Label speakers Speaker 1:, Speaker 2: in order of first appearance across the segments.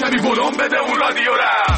Speaker 1: کمی ولوم بده اون رادیو را.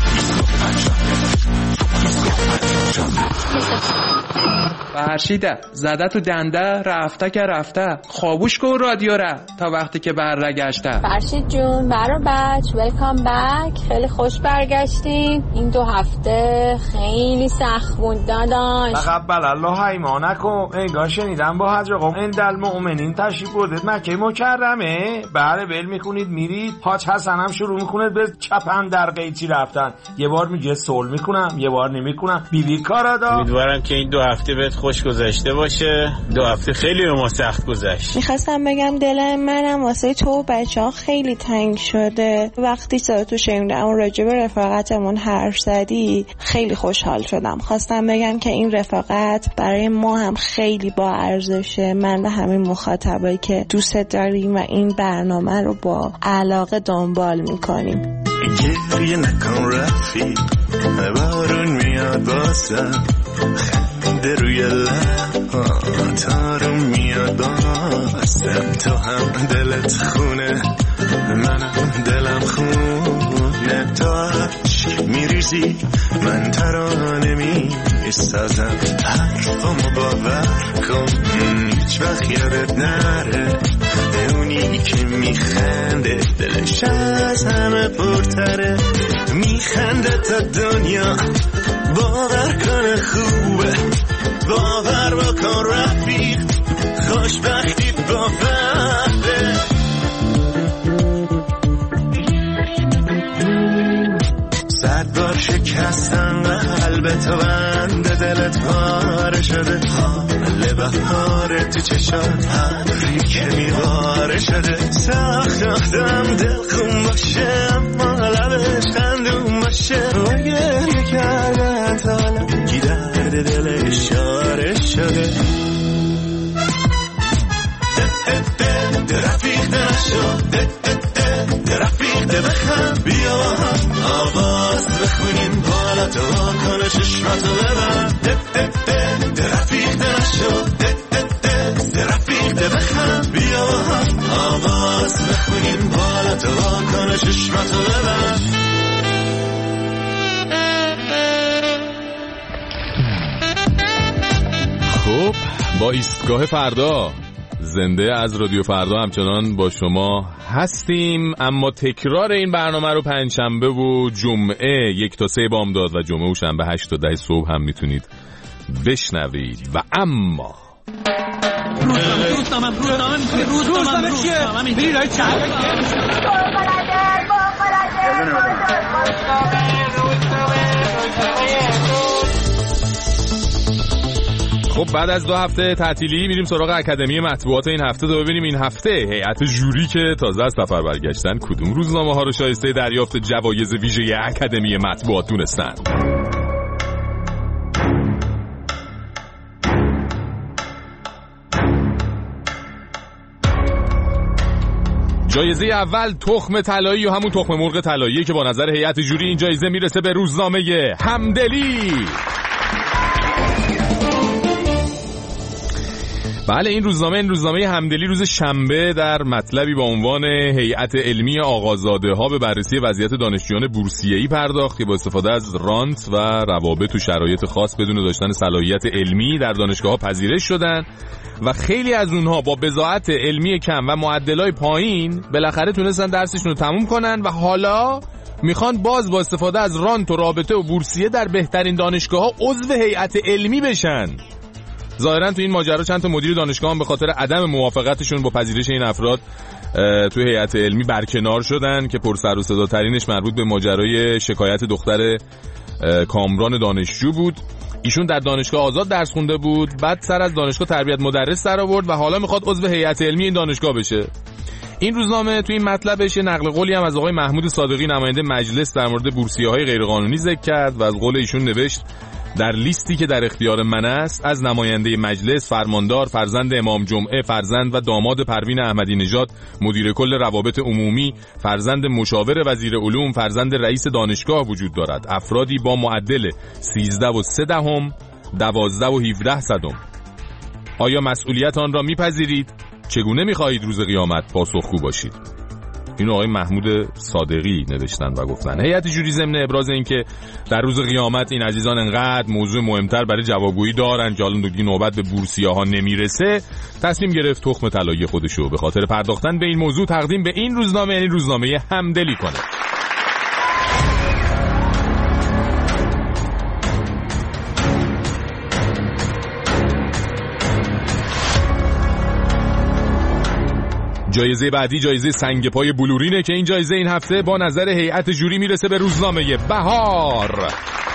Speaker 2: فرشیده زده تو دنده رفته که رفته خوابوش کن رادیو را تا وقتی که برگشته.
Speaker 3: فرشید جون برو بچ ویلکام بک. خیلی خوش برگشتیم. این 2 هفته خیلی سخت بود داداش.
Speaker 4: تقبل الله ایمانکم. انگار شنیدم با حضرت عند المؤمنین تشریف بردید مکه مکرمه. بله بل میکنید میرید. حاج حسن هم شروع میکنه به چپن در قیچی رفتن. یه بار میگه سول میکنم یه بار نمیکنم. بیبی کارادا.
Speaker 5: امیدوارم که این 2 هفته بهت خوش گذشته باشه. 2 هفته خیلی به ما سخت گذشت.
Speaker 6: میخواستم بگم دل منم واسه تو و بچه‌ها خیلی تنگ شده. وقتی تو شنیدم راجع به رفاقتمون حرف زدی خیلی خوشحال شدم. خواستم بگم که این رفاقت برای ما هم خیلی با ارزشه. من و همین مخاطبایی که دوست داریم و این برنامه رو با علاقه دنبال میکنیم.
Speaker 7: گریه نکن رفیق بارون میاد بازم خنده روی لبات آروم میاد بازم. تو هم دلت خونه منم دلم خونه. تو عشق میریزی من ترانه میسازم. حرفامو باور کن هیچ وقت یادت نره. اونی که میخنده دلش از همه پرتره. میخنده تا دنیا باور کنه خوبه. باور بکن رفیق خوشبختیت با فرده. صد بار شکستن قلب تو بنده دلت پاره شده. حال بهاره تو چشات حرفی که میواره شده. ساختم دل خون باشه اما لبش خندون باشه. و گریه کردن تا حالا کی درد دل اشاره شده. رفیق نشو رفیق بخم بیا آواز بخونیم بالا تو کنه چشماتو ببند. رفیق نشو رفیق بخم بیا آواز بخونیم بالا تو کنه چشماتو ببند.
Speaker 8: خب با ایستگاه فردا زنده از رادیو فردا همچنان با شما هستیم. اما تکرار این برنامه رو پنجشنبه و جمعه 1 تا 3 بامداد و جمعه و شنبه 8 تا 10 صبح هم میتونید بشنوید. و اما
Speaker 9: روزنامه چیه؟ بری رای چند
Speaker 8: خب بعد از 2 هفته تعطیلی میریم سراغ اکادمی مطبوعات این هفته. تا ببینیم این هفته هیئت جوری که تازه از سفر برگشتن کدوم روزنامه ها رو شایسته دریافت جوایز ویژه اکادمی مطبوعات دونستن. جایزه اول تخم طلایی و همون تخم مرغ طلایی که با نظر هیئت جوری این جایزه میرسه به روزنامه همدلی. بله این روزنامه همدلی روز شنبه در مطلبی با عنوان هیئت علمی آقازاده ها به بررسی وضعیت دانشجویان بورسیه‌ای پرداخت که با استفاده از رانت و روابط و شرایط خاص بدون داشتن صلاحیت علمی در دانشگاه‌ها پذیرش شدن و خیلی از اونها با بضاعت علمی کم و معدلای پایین بالاخره تونستن درسشون رو تموم کنن و حالا میخوان باز با استفاده از رانت و رابطه و بورسیه در بهترین دانشگاه‌ها عضو هیئت علمی بشن. ظاهرا تو این ماجرا چند تا مدیر دانشگاه هم به خاطر عدم موافقتشون با پذیرش این افراد تو هیئت علمی برکنار شدن که پرسر و صداترینش مربوط به ماجرای شکایت دختر کامران دانشجو بود. ایشون در دانشگاه آزاد درس خونده بود، بعد سر از دانشگاه تربیت مدرس در آورد و حالا میخواد عضو هیئت علمی این دانشگاه بشه. این روزنامه تو این مطلبش نقل قولی هم از آقای محمود صادقی نماینده مجلس در مورد بورسیه‌های غیرقانونی ذکر کرد و از قول ایشون نوشت در لیستی که در اختیار من است از نماینده مجلس، فرماندار، فرزند امام جمعه، فرزند و داماد پروین احمدی نژاد، مدیر کل روابط عمومی، فرزند مشاور وزیر علوم، فرزند رئیس دانشگاه وجود دارد. افرادی با معدل 13.3 12.17. آیا مسئولیت آن را میپذیرید؟ چگونه میخواهید روز قیامت پاسخگو باشید؟ اینو آقای محمود صادقی نوشتن و گفتن هیئت جوری ضمن ابراز این که در روز قیامت این عزیزان انقدر موضوع مهمتر برای جوابگویی دارن که حالا دیگه نوبت به بورسیاها نمیرسه، تصمیم گرفت تخم طلایی خودشو به خاطر پرداختن به این موضوع تقدیم به این روزنامه، یعنی روزنامه همدلی کنه. جایزه بعدی جایزه سنگ پای بلورینه که این جایزه این هفته با نظر هیئت جوری میرسه به روزنامه بهار.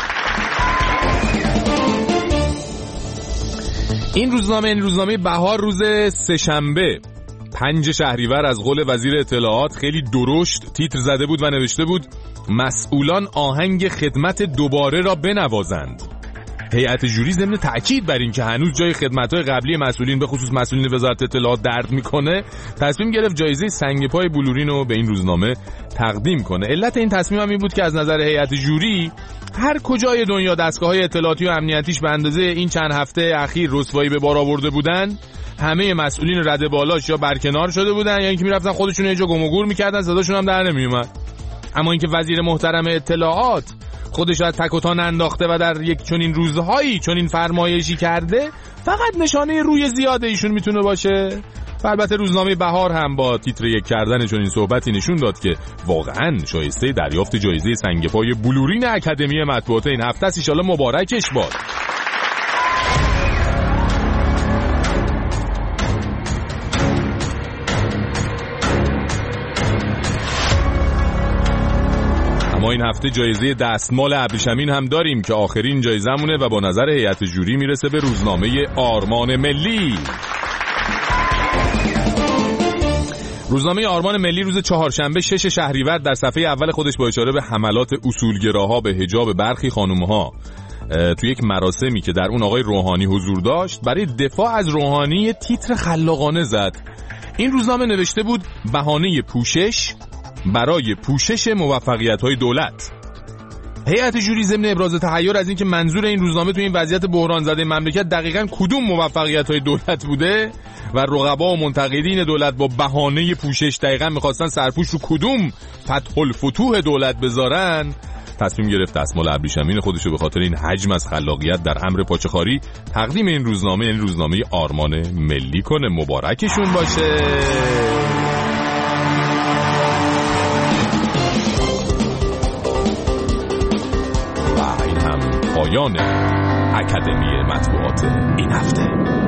Speaker 8: این روزنامه بهار روز سه‌شنبه 5 شهریور از قول وزیر اطلاعات خیلی درشت تیتر زده بود و نوشته بود مسئولان آهنگ خدمت دوباره را بنوازند. هیئت جوری ضمن تأکید بر این که هنوز جای خدمت‌های قبلی مسئولین به خصوص مسئولین وزارت اطلاعات درد میکنه، تصمیم گرفت جایزه سنگ پای بلورین رو به این روزنامه تقدیم کنه. علت این تصمیم هم این بود که از نظر هیئت جوری هر کجای دنیا دستگاه‌های اطلاعاتی و امنیتیش به اندازه این چند هفته اخیر رسوایی به بار آورده بودن، همه مسئولین رده بالاش یا برکنار شده بودن یا اینکه میرفتن خودشون یه جا گم و گور می‌کردن، صداشون هم در نمیومد. اما اینکه وزیر محترم اطلاعات خودش از تک و تان انداخته و در یک چنین روزهایی چنین فرمایشی کرده، فقط نشانه روی زیاده ایشون میتونه باشه. و البته روزنامه بهار هم با تیتر یک کردن چنین صحبتی نشون داد که واقعا شایسته دریافت جایزه سنگ پای بلورین اکادمی مطبوعات این هفته است. ان شاءالله مبارکش باد. ما این هفته جایزه دستمال ابریشمین هم داریم که آخرین جایزه‌مونه و با نظر هیئت جوری میرسه به روزنامه آرمان ملی. روزنامه آرمان ملی روز چهارشنبه 6 شهریور در صفحه اول خودش با اشاره به حملات اصولگراها به حجاب برخی خانم‌ها توی یک مراسمی که در اون آقای روحانی حضور داشت برای دفاع از روحانی تیتر خلاقانه زد. این روزنامه نوشته بود بهانه پوشش برای پوشش موفقیت‌های دولت. هیئت جوری ضمن ابراز تحیر از اینکه منظور این روزنامه توی این وضعیت بحران زده مملکت دقیقاً کدوم موفقیت‌های دولت بوده و رقبا و منتقدین دولت با بهانه پوشش دقیقاً می‌خواستن سرپوش رو کدوم فتح الفتوح دولت بذارن، تصمیم گرفت دستمال ابریشمین خودشو به خاطر این حجم از خلاقیت در امر پاچه‌خواری تقدیم این روزنامه، یعنی روزنامه آرمان ملی کنه. مبارکشون باشه. پایان اکادمی مطبوعات این هفته.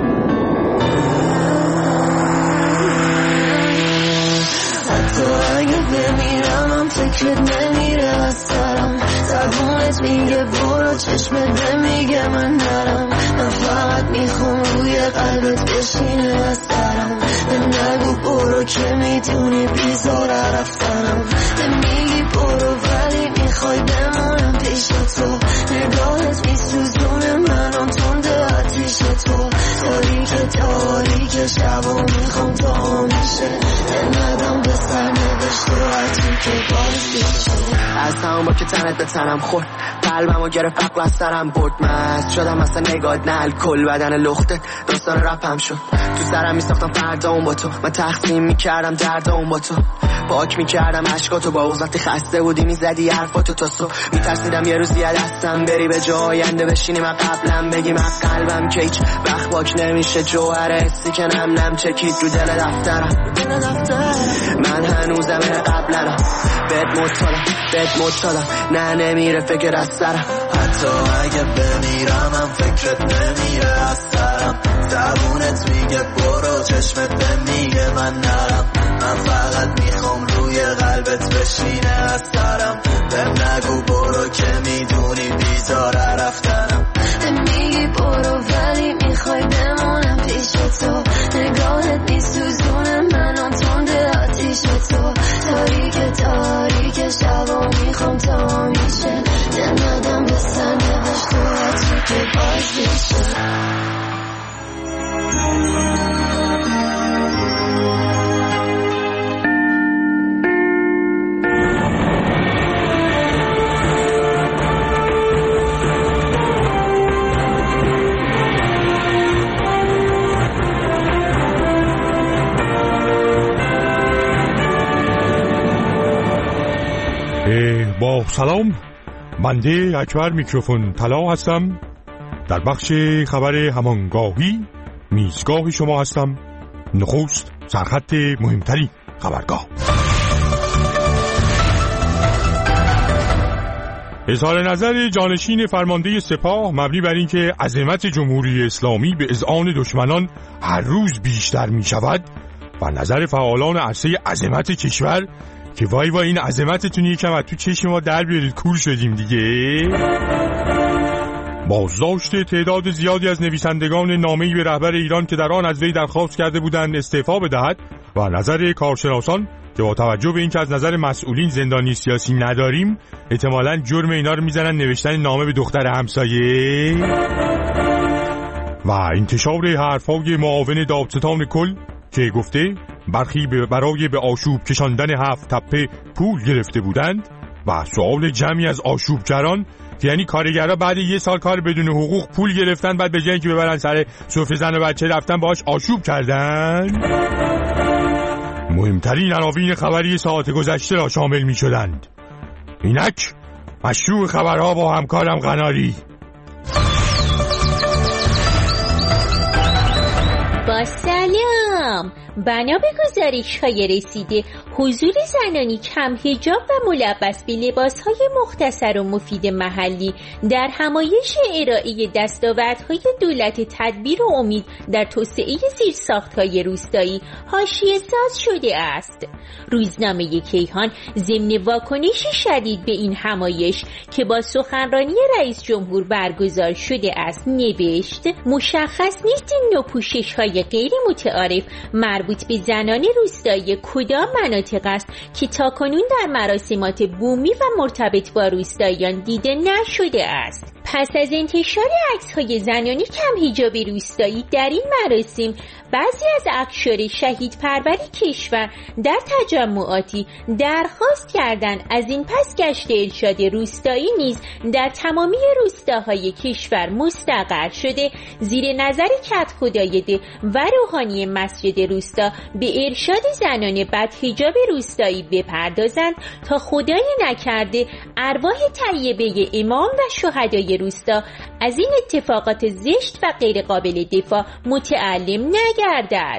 Speaker 10: حتی اگه بمیرم فکرت نمیره از سرم، زبونت میگه برو چشمت میگه من نرم، من فقط میخوام روی قلبت بشینه از سرم، نگو برو که میدونی بیزار رفتنم، میگی برو ولی میخوای بمونم پیش تو، نگاهت میسوزونه منم تنده آتیش تو، تاریک شب و میخوام تا میشه ندم به سر نوشت و عطی که بازیشه، از همون با که تنت به تنم خورد قلبم و گرفت عقل از سرم برد، مست شدم اصلا نگاد نه کل بدن لخته داستان رپم شد، تو سرم میساختم فردا اون با تو، من تقسیم میکردم درد اون با تو، پاک میکردم عشقاتو با وقتی خسته بودی میزدی حرفاتو تا صبح، میترسیدم یه روزی دستم بری به جای آینده بشینی من قبلم بگی من قلبم که هیچ وقت پاک نمیشه، جوهر حسی که نم چکید رو دل دفترم، من هنوزم قبلم بهت مطالم نه نمیره فکر از سرم، حتی اگه بمیرم هم فکرت نمیره از سرم، زبونت میگه برو چشمت میگه من نرم، من فقط میخوام روی قلبت بشینه از سرم، بهم نگو برو که میدونی بیزار رفتنم، میگی برو ولی میخوای بمونم پیش تو، نگاهت میسوزونه منم تنده آتیش تو، تاریک شب و میخوام تا میشه ندم به سر نوشت و عطی که بازیشه.
Speaker 11: با سلام، بنده اکبر میکروفون طلا هستم. در بخش خبر همانگاهی میزگاه شما هستم. نخست سرخط مهمترین خبرگاه. اظهار نظر جانشین فرمانده سپاه مبنی بر اینکه عظمت جمهوری اسلامی به اذعان دشمنان هر روز بیشتر می شود و نظر فعالان عرصه عظمت کشور که وای این عظمتتون یکم از تو چشم ما در بیارید، کور شدیم دیگه. بازداشت تعداد زیادی از نویسندگان نامه‌ای به رهبر ایران که در آن از وی درخواست کرده بودند استعفا بدهد و نظر کارشناسان که با توجه به اینکه از نظر مسئولین زندانی سیاسی نداریم احتمالاً جرم اینا رو میزنن نوشتن نامه به دختر همسایه. و انتشار حرف‌های معاون دادستان کل که گفته برخی برای به آشوب کشاندن 7 تپه پول گرفته بودند و سوال جمعی از آشوبگران که یعنی کارگرها بعد 1 سال کار بدون حقوق پول گرفتن، بعد به جای اینکه ببرن سر سفره زن و بچه رفتن باهاش آشوب کردن. مهمترین عناوین خبری ساعت گذشته را شامل می شدند. اینک مشروع خبرها با همکارم قناری.
Speaker 12: با سلام. بنا به گزارش‌های رسیده حضور زنانی کم حجاب و ملبس به لباس‌های مختصر و مفید محلی در همایش ارائه دستاوردهای دولت تدبیر و امید در توسعه زیرساخت‌های روستایی حاشیه‌ساز شده است. روزنامه کیهان ضمن واکنشی شدید به این همایش که با سخنرانی رئیس جمهور برگزار شده است نوشت مشخص نیست این نوع پوشش‌های غیر متعارف مربوط به زنان روستایی کدام مناطق است که تاکنون در مراسمات بومی و مرتبط با روستاییان دیده نشده است. پس از انتشار عکس‌های زنانی کم حجاب روستایی در این مراسم، بعضی از اقشار شهید پرور کشور در تجمعاتی درخواست کردند از این پس گشت ارشاد روستایی نیز در تمامی روستاهای کشور مستقر شده زیر نظر کدخدایده و روحانی مسجد روستا به ارشاد زنان بدحجاب روستایی بپردازند تا خدای نکرده ارواح طیبه امام و شهدای روستا از این اتفاقات زشت و غیر قابل دفاع متعلم نگردد.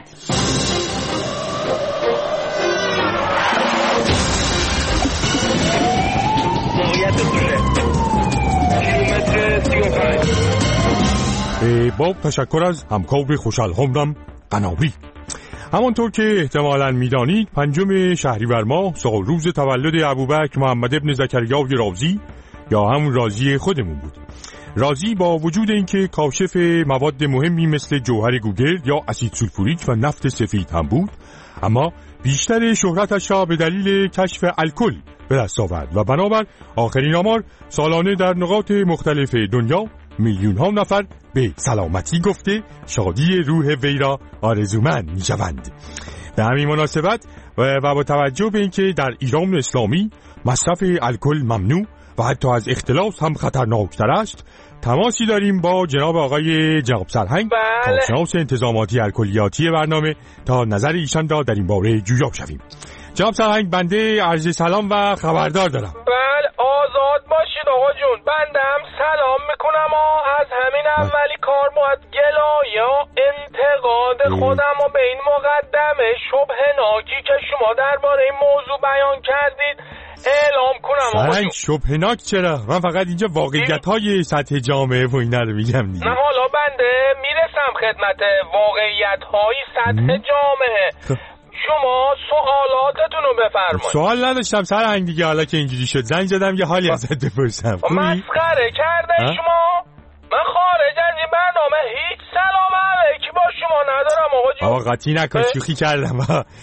Speaker 11: با تشکر از همکار خوشحال‌هامم قناری. همانطور که احتمالاً میدانید 5 شهریور ماه سالروز تولد ابوبکر محمد ابن زکریای رازی یا همون رازی خودمون بود. رازی با وجود اینکه کاشف مواد مهمی مثل جوهر گوگرد یا اسید سولفوریک و نفت سفید هم بود، اما بیشتر شهرتش را به دلیل کشف الکل به دست آورد و بنابر آخرین آمار سالانه در نقاط مختلف دنیا میلیون ها نفر به سلامتی گفته شادی روح وی را آرزومند می شوند. به همین مناسبت و با توجه به اینکه در ایران اسلامی مصرف الکل ممنوع و حتی از اختلاس هم خطرناکتر است، تماسی داریم با جناب آقای جناب سرهنگ، کارشناس انتظاماتی الکلیاتی برنامه، تا نظر ایشان را در این باره جویا شویم. جناب سرهنگ، بنده عرض سلام و خبردار دارم.
Speaker 4: بله، آزاد باشید آقا جون. بنده هم سلام میکنم و از همین اولی کار باید گلا یا انتقاد خودم و به این مقدمه شبهناکی که شما درباره این موضوع بیان کردید اعلام کنم.
Speaker 11: سرهنگ شبهناک چرا؟ من فقط اینجا واقعیت‌های سطح جامعه و اینا رو میگم دیگه.
Speaker 4: نه حالا بنده میرسم خدمت واقعیت‌های سطح جامعه. شما سوالاتتون رو بفرمایید.
Speaker 11: سوال نداشتم سرهنگ دیگه، حالا که اینجوری شد زنگ زدم یه حالی ازت بپرسم.
Speaker 4: مسخره کردن شما. من خارج از این برنامه هیچ سلام علیکی با شما ندارم آقا جون.
Speaker 11: آقا قطعی نکن، شوخی کردم.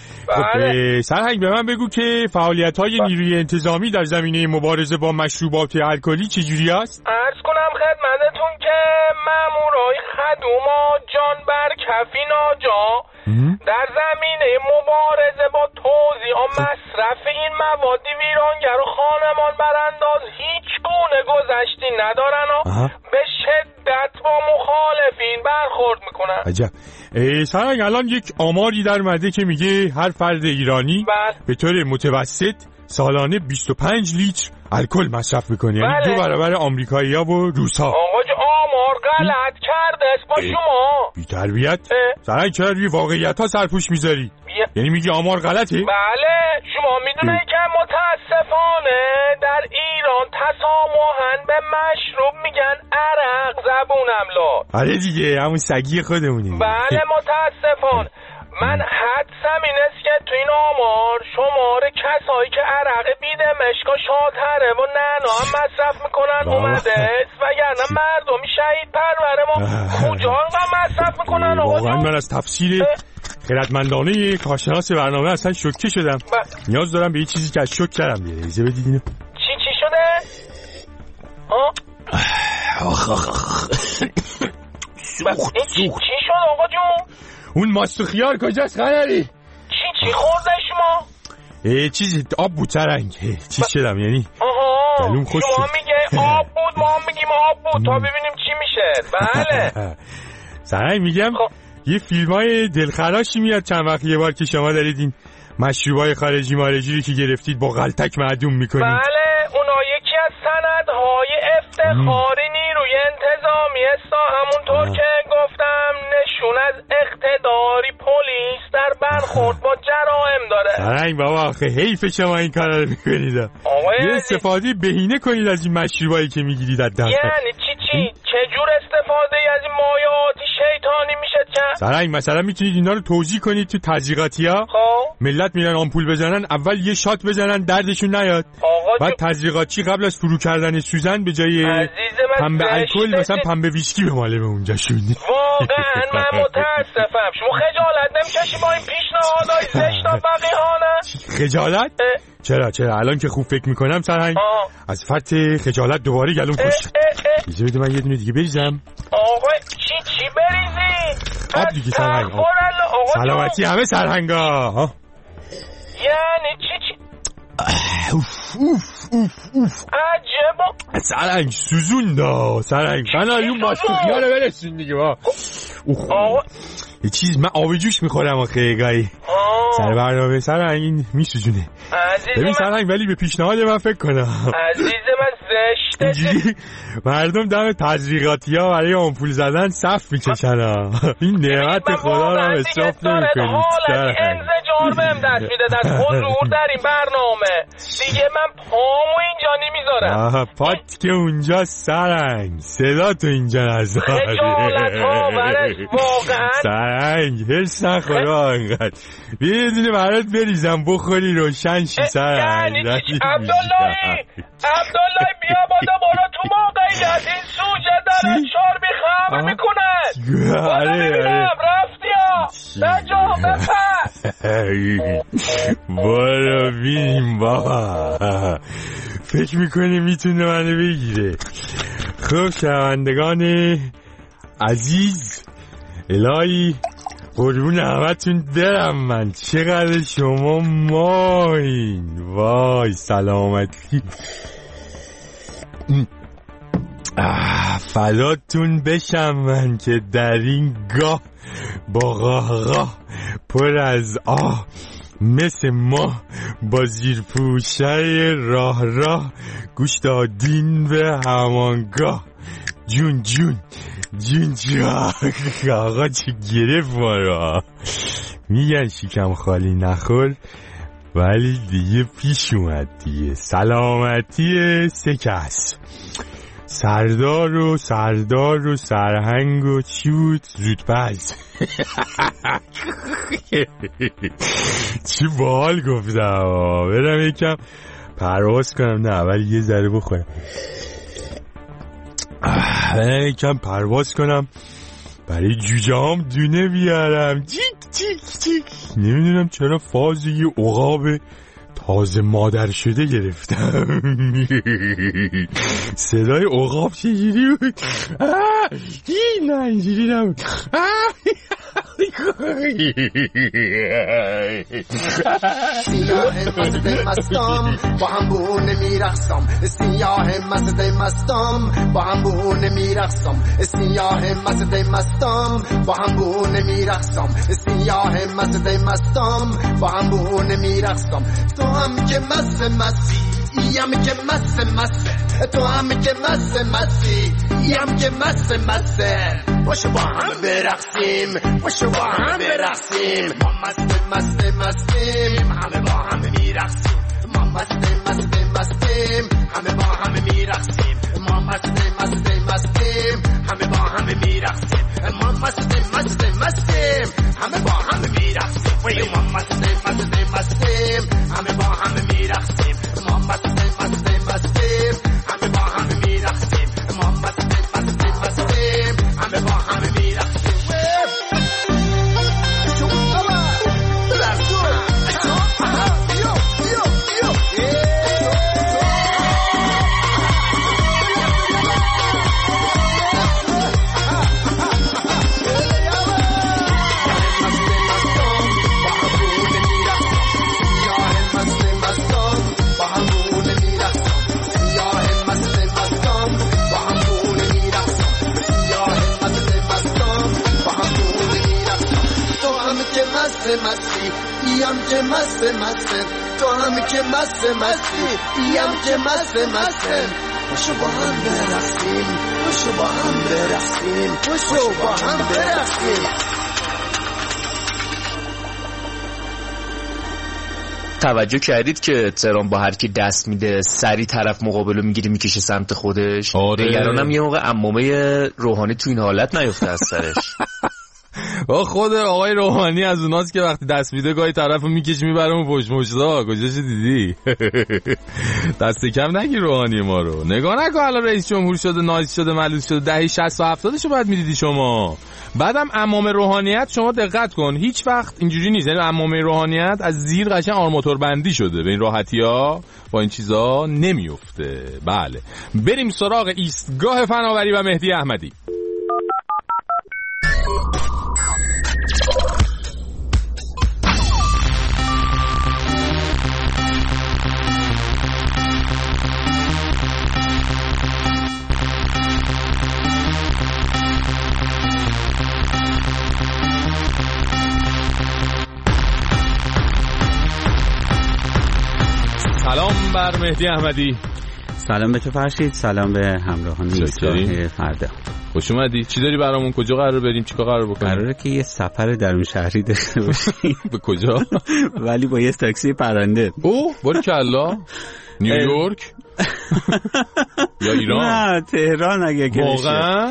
Speaker 11: خب سرهنگ به من بگو که فعالیت‌های نیروی انتظامی در زمینه مبارزه با مشروبات الکلی چجوری است؟
Speaker 4: عرض کنم خدمتتون که مامورای خدوما جان بر کفی ناجا در زمینه مبارزه با توزیع و مصرف این مواد ویرانگر و خانمان برانداز هیچ گونه گذشتی ندارن و به شدت با مخالفین برخورد میکنن.
Speaker 11: عجب. سرهنگ الان یک آماری در اومده که میگه هر فرد ایرانی به طور متوسط سالانه 25 لیتر الکل مصرف میکنه، یعنی 2 برابر آمریکایی‌ها و روس‌ها.
Speaker 4: آقا جو آمار غلط کرده است با شما.
Speaker 11: بی تربیت. سرنگ چرا روی واقعیت‌ها سرپوش میذاری؟ یعنی میگی آمار غلطه؟
Speaker 4: بله، شما میدونه که متاسفانه در ایران تسامحاً به مشروب میگن عرق زبونم لا.
Speaker 11: آره دیگه، همون سگی خودمونیم.
Speaker 4: بله متاسفانه. من حدسم این است که تو این آمار شماره کسایی که عرق بیدمشق و شاتره و نعنا هم مصرف میکنن اومده، وگرنه مردمی شهید پروره ما کجا انقدر مصرف میکنن آقا
Speaker 11: واقعا من از تفسیر خردمندانه کارشناس برنامه اصلا شوکه شدم. نیاز دارم به یه چیزی که از شوک کردم بیاره. ایزه بدید اینو.
Speaker 4: چی شده؟ چی شد آقا جون؟
Speaker 11: اون ماست و خیار کجاست خنری؟
Speaker 4: چی خورده شما؟
Speaker 11: چیزی آب بود سرنگ. چی شدم یعنی؟
Speaker 4: گلوم خوش شما میگه آب بود، ما هم میگیم آب بود تا ببینیم چی میشه. بله
Speaker 11: سرنگ میگم یه فیلمای دلخراشی میاد چند وقت یه بار که شما دارید این مشروبای خارجی مارجی رو که گرفتید با غلطک معدوم میکنید.
Speaker 4: بله اونا یکی از سندهای افتخاری نیروی انتظامی است، همونطور که گفتم نشون از اقتداری پلیس در برخورد با جرائم داره.
Speaker 11: سرنگ بابا آخه حیف شما این کارا رو میکنید. یه استفاده بهینه کنید از این مشروبایی که میگیرید از دست.
Speaker 4: یعنی چی؟ چجور استفاده از این مایعاتی شیطانی میشه که؟
Speaker 11: سرنگ مثلا میتونید اینا رو توزیع کنید تو تزریقاتی‌ها. ملت میرن آمپول بزنن، اول یه شات بزنن دردشون نیاد، بعد تزریقاتچی قبل از فرو کردن سوزن به جای پنبه الکل مثلا پنبه ویسکی بماله به اونجا شون.
Speaker 4: واقعا من متاسفم. شما خجالت نمیکشی با این پیشنهادهای زشت و وقیحانه؟
Speaker 11: خجالت؟ چرا الان که خوب فکر میکنم سرهنگ از فرط خجالت دوباره گلوم خوش شد. ایزه بده من یه دونه دیگه بریزم.
Speaker 4: آقا چی بریزی؟
Speaker 11: آب دیگه سرهنگ. سلامتی همه سرهنگا.
Speaker 4: یعنی چی؟ عجبا
Speaker 11: سرهنگ سوزون دا سرهنگ فنالیون ماسکو خیاله برسون دیگه با. یه چیز من آب جوش میخورم آخه گاهی سر برنامه سرهنگ این میسوزونه. ببین سرهنگ ولی به پیشنهاد من فکر کنم.
Speaker 4: عزیز من زشته
Speaker 11: اینجوری مردم دم تزریقاتی ها برای آمپول زدن صف میکشن. این نعمت خدا رو اصراف نمیکنید.
Speaker 4: حالت انزجار بهم دست میده از حضور در این برنامه. دیگه من پامو اینجا نمیذارم.
Speaker 11: پات که اونجا سرهنگ صدا تو اینجا نذار.
Speaker 4: خجالت ها برش واقعا
Speaker 11: سرهنگ حس نخورا انقدر. یه دونه برات بریزم بخوری روشن شی سرهنگ.
Speaker 4: یعنی عبداللهی بیا بادا برو تو موقعیت این سوژه داره چاربی خبر میکنه.
Speaker 11: آره
Speaker 4: رفتی ها نجا بپس.
Speaker 11: برو بینیم بابا. فکر میکنی میتونه منو بگیره. خب شنوندگان عزیز الهی قربون همتون برم من. چقدر شما ماین. وای سلامتی فداتون بشم من که در این گاه با قاه پر از مثل ما با زیرپوشه راه گوش دادین به همانگاه. جون آقا چه گرفت ما را. میگن شکم خالی نخور ولی دیگه پیش اومد دیگه. سلامتی سه کس سردار و سرهنگ و چی بود زودپز. چی باحال گفتم. برم یکم پرواز کنم. نه ولی یه ذره بخورم. برم یکم پرواز کنم برای جوجه هم دونه بیارم. چیک نمیدونم چرا فاز یه عقاب تازه مادر شده گرفتم. صدای عقاب چجوری بود؟ نه اینجوری نبود.
Speaker 13: سیاه مزده مستم با هم بونه میرخصم. سیاه مزده مستم با هم بونه میرخصم. سیاه مزده مستم با هم بونه میرخصم. سیاه مست مستم با هم بونه میرقصم تو هم که مست مستی یم که مست مسته تو هم که مست مستی یم که مست مسته باشه با هم برقصیم باشه با هم برقصیم ما مست مست مستیم همه با هم میرقصیم ما مست مست مستیم همه با هم میرقصیم ما مست مست مستیم همه با هم میرقصیم ما مست مست مستیم همه با هم میرقصیم ما مست مست مستیم همه با هم میرقصیم ما مست مست مستیم همه با هم میرقصیم ما مست مست مستیم همه با هم میرقصیم مستی یم که مست مسته تو هم که مست مستی یم که مست مسته باشو با هم برقصیم باشو با هم برقصیم باشو با هم برقصیم.
Speaker 14: توجه کردید که تهران با هر کی دست میده سری طرف مقابلو میگیری میکشه سمت خودش؟ نگرانم یه موقع عمامه روحانی تو این حالت نیفته از سرش.
Speaker 8: با خود آقای روحانی از اوناست که وقتی دست میده گاهی طرفو میکشه میبره اون پشت مشتا. کجاش دیدی؟ دست کم نگی روحانی ما رو. نگاه نکن الان رئیس جمهور شده، نایز شده، ملوث شده، دهه 60 و 70 شو بعد میدیدی شما. بعدم عمام روحانیت شما دقت کن هیچ وقت اینجوری نیست، یعنی عمام روحانیت از زیر قشنگ آرماتور بندی شده، به این راحتی‌ها با این چیزا نمیفته. بله بریم سراغ ایستگاه فناوری و مهدی احمدی. سلام بر مهدی احمدی.
Speaker 15: سلام به تو فرشید، سلام به همراهان ایستگاه فردا.
Speaker 8: خوش اومدی. چی داری برامون؟ کجا قرار بریم؟ چیکار قرار بکنیم؟
Speaker 15: قراره که یه سفر درون شهری داشته باشیم.
Speaker 8: به کجا؟
Speaker 15: ولی با یه تاکسی پرنده.
Speaker 8: اوه باریکلا. نیویورک یا ایران؟
Speaker 15: نه تهران اگه که
Speaker 8: واقعا.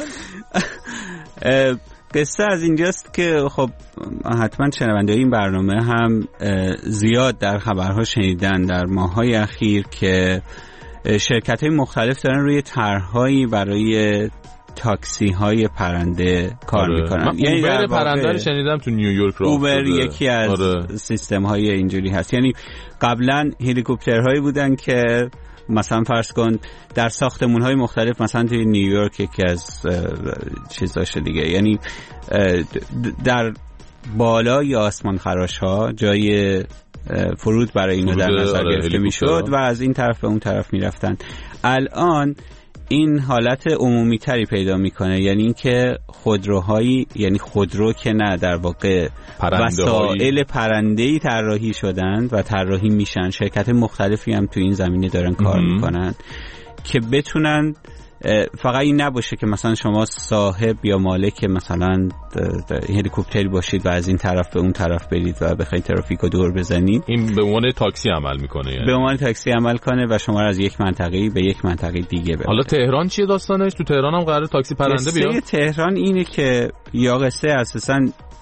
Speaker 15: قصه از اینجاست که خب حتما شنونده این برنامه هم زیاد در خبرها شنیدن در ماه‌های اخیر که شرکت‌های مختلف دارن روی طرح‌هایی برای تاکسی‌های پرنده کار میکنن.
Speaker 8: یعنی اوبر پرنده رو شنیدم تو نیویورک راه
Speaker 15: اوبر یکی از سیستم‌های اینجوری هست. یعنی قبلا هلیکوپترهایی بودن که مثلا فرض کن در ساختمان‌های مختلف، مثلا توی نیویورک یکی از چیزاشه دیگه، یعنی در بالای آسمان خراش‌ها جای فرود برای اینو در نظر گرفته میشد و از این طرف به اون طرف میرفتن. الان این حالت عمومی تری پیدا میکنه، یعنی اینکه خودروهایی، یعنی خودرو که نه، در واقع وسایل پرنده‌ای طراحی شدن و طراحی میشن. شرکت مختلفی هم تو این زمینه دارن کار میکنن که بتونن فقط این نباشه که مثلا شما صاحب یا مالک مثلا هلیکوپتری باشید و از این طرف به اون طرف برید و بخواید ترافیکو دور بزنید.
Speaker 8: این به عنوان تاکسی عمل میکنه، یعنی
Speaker 15: به عنوان تاکسی عمل کنه و شما رو از یک منطقه‌ای به یک منطقه دیگه ببره.
Speaker 8: حالا تهران چیه داستانش؟ تو تهران هم قراره تاکسی پرنده بیاد؟
Speaker 15: تهران اینه که یا قصه اساساً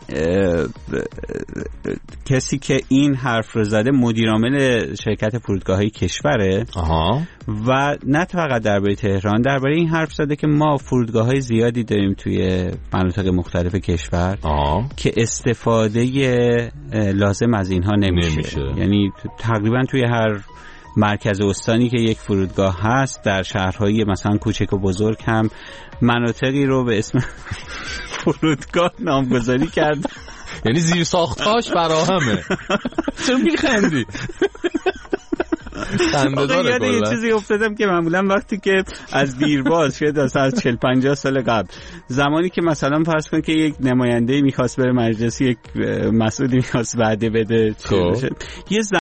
Speaker 15: کسی که این حرف رو زده مدیرعامل شرکت فرودگاه‌های کشوره. و نه فقط درباره تهران، درباره این حرف زده که ما فرودگاه‌های زیادی داریم توی مناطق مختلف کشور که استفاده لازم از اینها نمیشه. یعنی تقریبا توی هر مرکز استانی که یک فرودگاه هست، در شهرهای مثلا کوچک و بزرگ هم مناطقی رو به اسم فرودگاه نامگذاری کرد.
Speaker 8: یعنی زیر ساختاش فراهمه. چرا میخندی؟ خنده داره.
Speaker 15: یاد یه چیزی افتادم که معمولا وقتی که از دیرباز شاید از 40-50 سال قبل، زمانی که مثلا فرض کن که یک نماینده میخواست بره مجلس، یک مسئولی میخواست وعده بده، یه